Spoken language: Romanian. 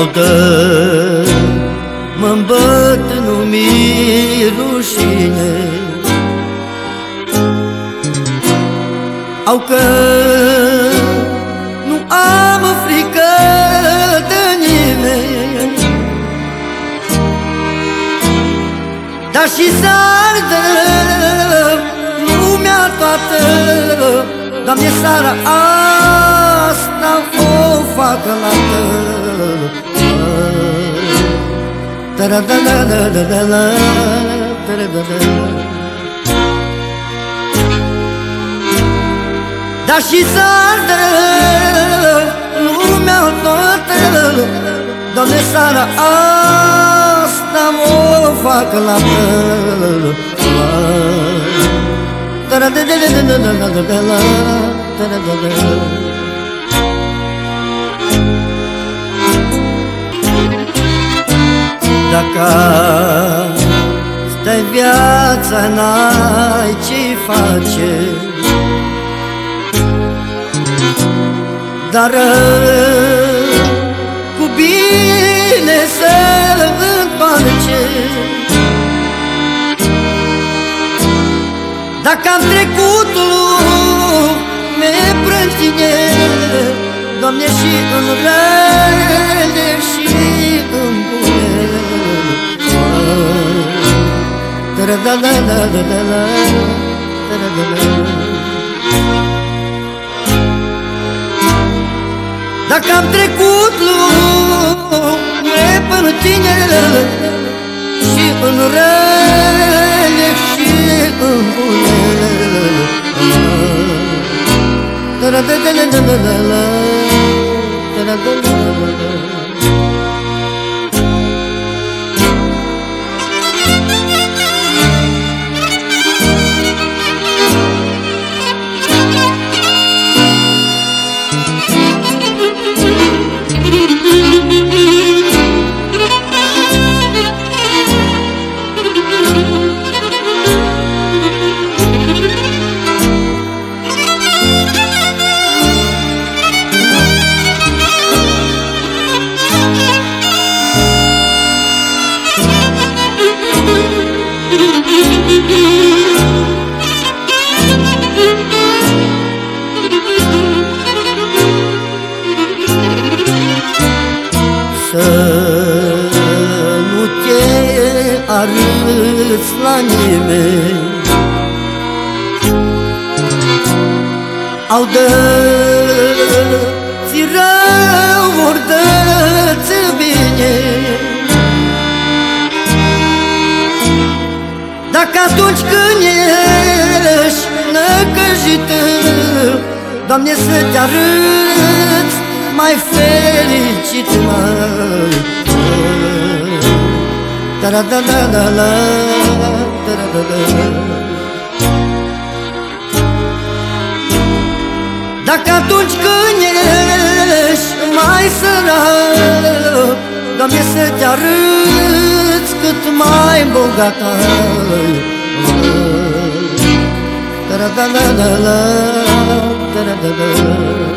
ascultă, mă-mbăt, nu mi rușine. Au că nu am frică de nimeni, dar și s-ardă lumea toată, Doamne, seara asta o fac lată. Dar și s-ardă lumea toată, Doamne, seara asta o fac lată. Dacă stai viața, n-ai ce-i face, dar cu bine să-l întoarce. Dacă-am trecutul neprântine, Doamne, și în rele și în bune. Dacă-am trecut lume până tine, și în rele și în bune. Să nu te arăți la nimeni, au dă-ți rău, ori dă-ți bine. Dacă atunci când ești năcăjită, Doamne, să te arăți mai fericit, mai. Dacă atunci când ești mai sărac, Doamne, să te arăți cât mai bogat ai. Da da da da da da da da da.